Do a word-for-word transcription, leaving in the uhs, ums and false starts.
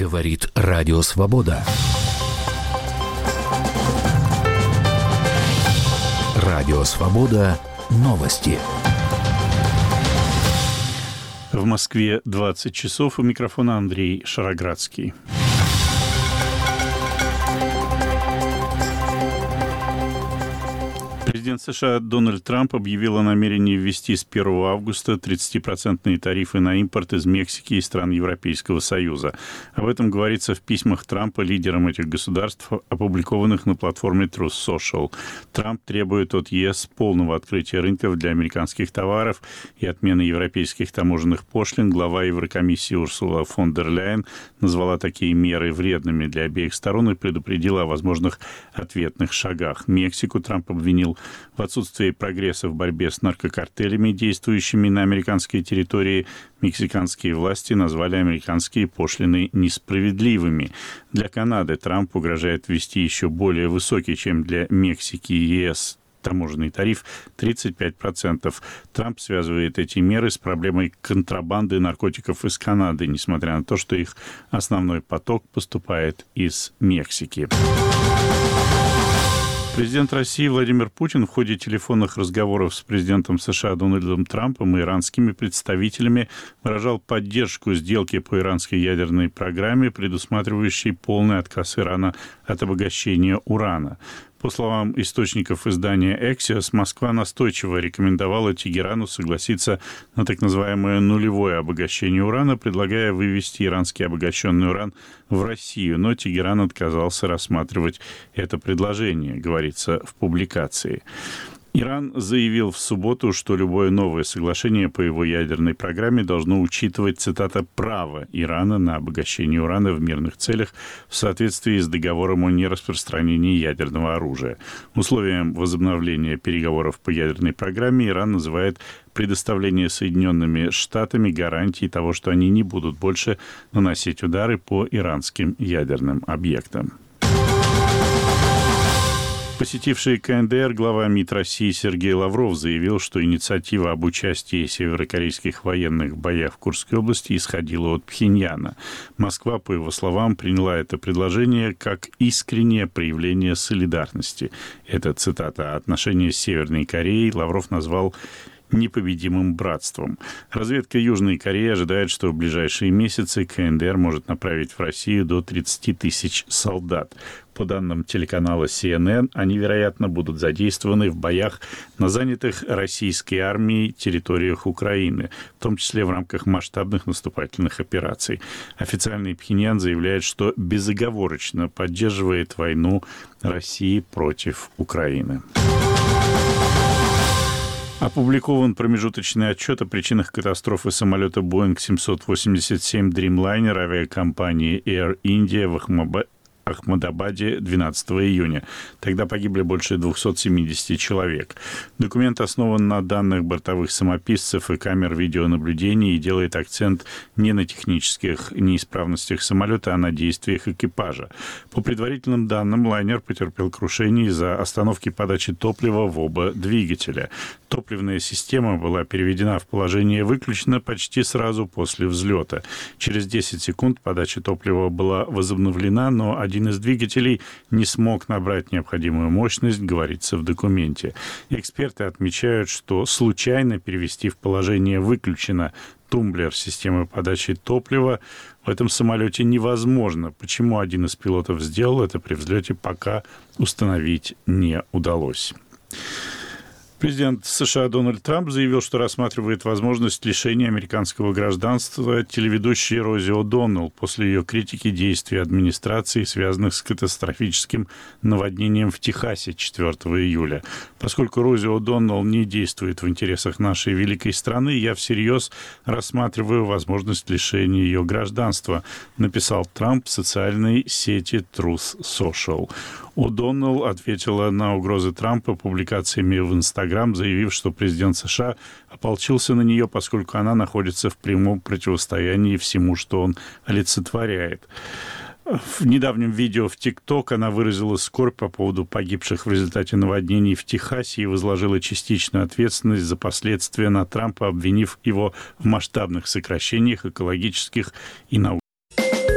Говорит Радио Свобода. Радио Свобода. Новости. В Москве двадцать часов. У микрофона Андрей Шароградский. Президент США Дональд Трамп объявил о намерении ввести с первого августа тридцатипроцентные тарифы на импорт из Мексики и стран Европейского Союза. Об этом говорится в письмах Трампа лидерам этих государств, опубликованных на платформе Truth Social. Трамп требует от ЕС полного открытия рынков для американских товаров и отмены европейских таможенных пошлин. Глава Еврокомиссии Урсула фон дер Ляйен назвала такие меры вредными для обеих сторон и предупредила о возможных ответных шагах. Мексику Трамп обвинил в отсутствии прогресса в борьбе с наркокартелями, действующими на американской территории. Мексиканские власти назвали американские пошлины несправедливыми. Для Канады Трамп угрожает ввести еще более высокий, чем для Мексики и ЕС, таможенный тариф тридцать пять процентов. Трамп связывает эти меры с проблемой контрабанды наркотиков из Канады, несмотря на то, что их основной поток поступает из Мексики. Президент России Владимир Путин в ходе телефонных разговоров с президентом США Дональдом Трампом и иранскими представителями выражал поддержку сделки по иранской ядерной программе, предусматривающей полный отказ Ирана от обогащения урана. По словам источников издания Axios, Москва настойчиво рекомендовала Тегерану согласиться на так называемое нулевое обогащение урана, предлагая вывести иранский обогащенный уран в Россию, но Тегеран отказался рассматривать это предложение, говорится в публикации. Иран заявил в субботу, что любое новое соглашение по его ядерной программе должно учитывать, цитата, «право Ирана на обогащение урана в мирных целях в соответствии с договором о нераспространении ядерного оружия». Условием возобновления переговоров по ядерной программе Иран называет предоставление Соединенными Штатами гарантий того, что они не будут больше наносить удары по иранским ядерным объектам. Посетивший КНДР глава МИД России Сергей Лавров заявил, что инициатива об участии северокорейских военных в боях в Курской области исходила от Пхеньяна. Москва, по его словам, приняла это предложение как искреннее проявление солидарности. Это цитата. Отношения с Северной Кореей Лавров назвал непобедимым братством. Разведка Южной Кореи ожидает, что в ближайшие месяцы КНДР может направить в Россию до тридцати тысяч солдат. По данным телеканала Си Эн Эн, они, вероятно, будут задействованы в боях на занятых российской армией территориях Украины, в том числе в рамках масштабных наступательных операций. Официальный Пхеньян заявляет, что безоговорочно поддерживает войну России против Украины. Опубликован промежуточный отчет о причинах катастрофы самолета Боинг семьсот восемьдесят семь Dreamliner авиакомпании Air India в Ахмаба... Ахмадабаде двенадцатого июня. Тогда погибли больше двухсот семидесяти человек. Документ основан на данных бортовых самописцев и камер видеонаблюдения и делает акцент не на технических неисправностях самолета, а на действиях экипажа. По предварительным данным, лайнер потерпел крушение из-за остановки подачи топлива в оба двигателя. Топливная система была переведена в положение «выключено» почти сразу после взлета. Через десять секунд подача топлива была возобновлена, но один из двигателей не смог набрать необходимую мощность, говорится в документе. Эксперты отмечают, что случайно перевести в положение «выключено» тумблер системы подачи топлива в этом самолете невозможно. Почему один из пилотов сделал это при взлете, пока установить не удалось. Президент США Дональд Трамп заявил, что рассматривает возможность лишения американского гражданства телеведущей Рози О'Доннелл после ее критики действий администрации, связанных с катастрофическим наводнением в Техасе четвёртого июля. Поскольку Рози О'Доннелл не действует в интересах нашей великой страны, я всерьез рассматриваю возможность лишения ее гражданства, написал Трамп в социальной сети Truth Social. О'Доннелл ответила на угрозы Трампа публикациями в Инстаграм, заявив, что президент США ополчился на нее, поскольку она находится в прямом противостоянии всему, что он олицетворяет. В недавнем видео в ТикТок она выразила скорбь по поводу погибших в результате наводнений в Техасе и возложила частичную ответственность за последствия на Трампа, обвинив его в масштабных сокращениях экологических и научных